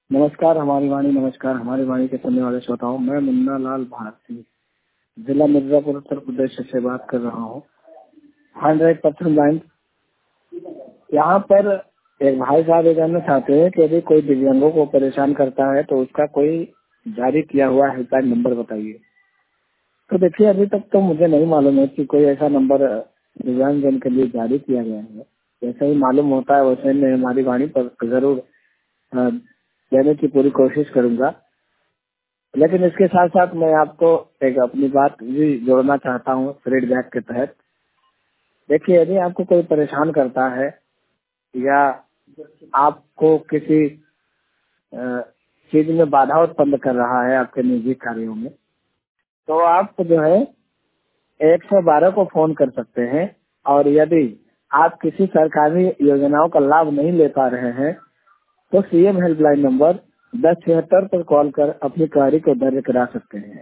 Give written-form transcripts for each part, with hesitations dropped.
नमस्कार हमारी वाणी, नमस्कार हमारी वाणी के सुनने वाले श्रोताओं। मैं मुन्ना लाल भारती जिला मिर्जापुर उत्तर प्रदेश से बात कर रहा हूँ। 100% लाइन। यहाँ पर एक भाई साहब ये जानना चाहते हैं कि यदि कोई दिव्यांगों को परेशान करता है तो उसका कोई जारी किया हुआ हेल्पलाइन नंबर बताइए। तो देखिए, अभी तक तो मुझे नहीं मालूम है कि कोई ऐसा नंबर दिव्यांग जन के लिए जारी किया गया है। जैसे ही मालूम होता है वैसे मैं हमारी वाणी पर जरूर देने की पूरी कोशिश करूंगा। लेकिन इसके साथ साथ मैं आपको एक अपनी बात भी जोड़ना चाहता हूँ फीडबैक के तहत। देखिए, यदि आपको कोई परेशान करता है या आपको किसी चीज में बाधा उत्पन्न कर रहा है आपके निजी कार्यों में, तो आप जो है 112 को फोन कर सकते हैं। और यदि आप किसी सरकारी योजनाओं का लाभ नहीं ले पा रहे हैं तो सीएम हेल्पलाइन नंबर 1076 पर कॉल कर अपनी क्वेरी को दर्ज करा सकते हैं।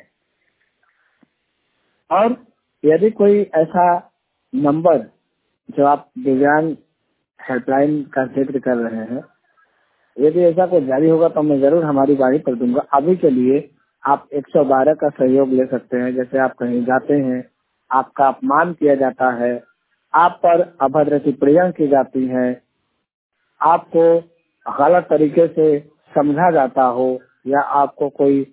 और यदि कोई ऐसा नंबर जो आप दिव्यांग हेल्पलाइन का जिक्र कर रहे हैं, यदि ऐसा कोई जारी होगा तो मैं जरूर हमारी वाणी पर दूंगा। अभी के लिए आप 112 का सहयोग ले सकते हैं। जैसे आप कहीं जाते हैं, आपका अपमान किया जाता है, आप पर अभद्र टिप्पणियां की जाती हैं, आपको गलत तरीके से समझा जाता हो या आपको कोई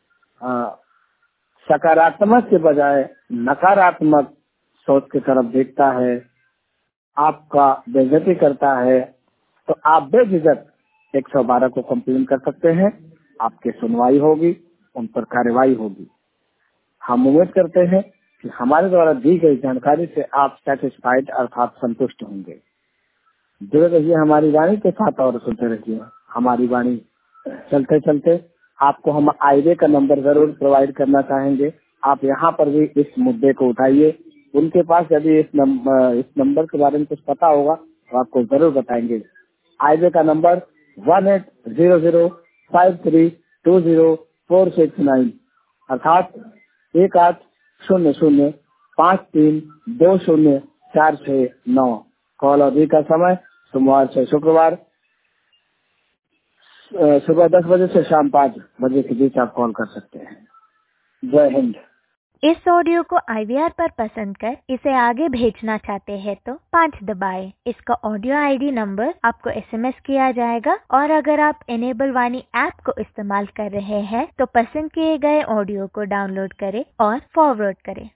सकारात्मक के बजाय नकारात्मक सोच की तरफ देखता है, आपका बेइज्जती करता है, तो आप बेझिझक 112 को कंप्लेन कर सकते हैं। आपकी सुनवाई होगी, उन पर कार्रवाई होगी। हम उम्मीद करते हैं कि हमारे द्वारा दी गई जानकारी से आप सेटिस्फाइड अर्थात संतुष्ट होंगे। जुड़े रहिए हमारी वाणी के साथ और सुनते रहिए हमारी वाणी। चलते चलते आपको हम आईवे का नंबर जरूर प्रोवाइड करना चाहेंगे। आप यहाँ पर भी इस मुद्दे को उठाइए। उनके पास यदि इस नंबर के बारे में कुछ पता होगा तो आपको जरूर बताएंगे। आईवे का नंबर 1800532046 अर्थात 1800532046 कॉल अवधि का समय सोमवार से शुक्रवार सुबह 10 बजे से शाम 5 बजे के बीच आप कॉल कर सकते हैं। जय हिंद। इस ऑडियो को IVR पर पसंद कर इसे आगे भेजना चाहते हैं तो 5 दबाएं। इसका ऑडियो ID नंबर आपको SMS किया जाएगा। और अगर आप इनेबल वाणी ऐप को इस्तेमाल कर रहे हैं तो पसंद किए गए ऑडियो को डाउनलोड करें और फॉरवर्ड करें।